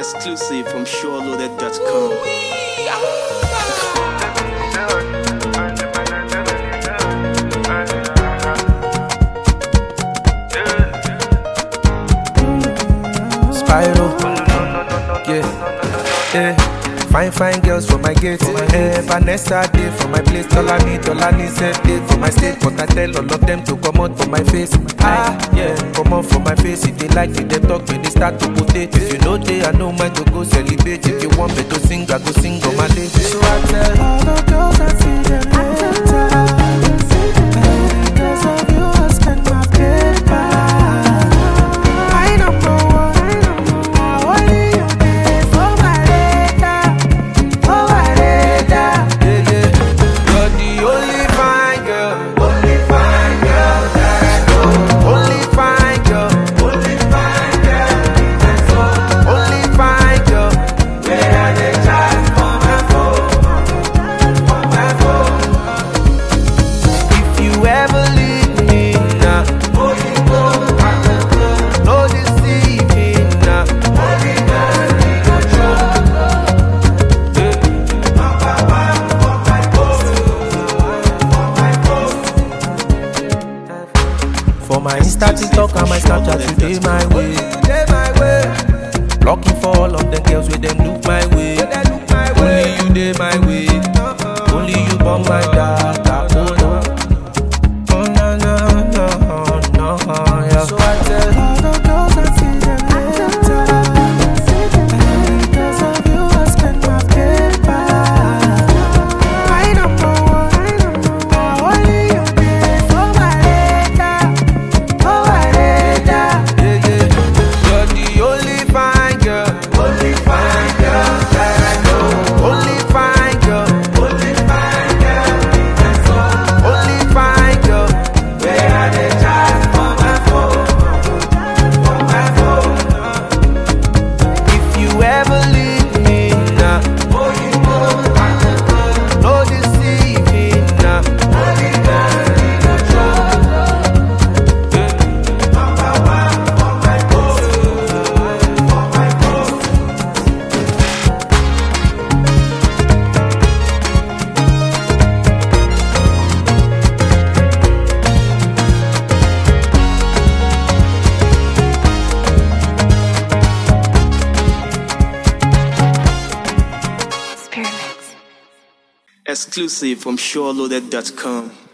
Exclusive from SureLoaded.com. Spyro, yeah. Fine girls for my gate. Vanessa day for my place. Tolani said day for my state. But I tell all of them to come out for my face. Come out for my face. If they like it, they talk when they start to potate. If you know they, I know mine to go celebrate. If you want me to sing, I go sing on my day. So I tell all the girls I see them later. Because of you, I spend my paper. For my Insta, TikTok, and my Snapchat, today my way. Blocking for all of the girls with them look my way. Only you day my way. Only you bomb my data. Oh no, no, yeah. So I tell all the girls I see them later. Because of you, I spend my paper. My number one, only you day for my data. You're the only fine girl that I know. Only fine girl, only fine girl. Where are they charge for my phone? If you ever leave me now, no deceiving now. Exclusive from SureLoaded.com.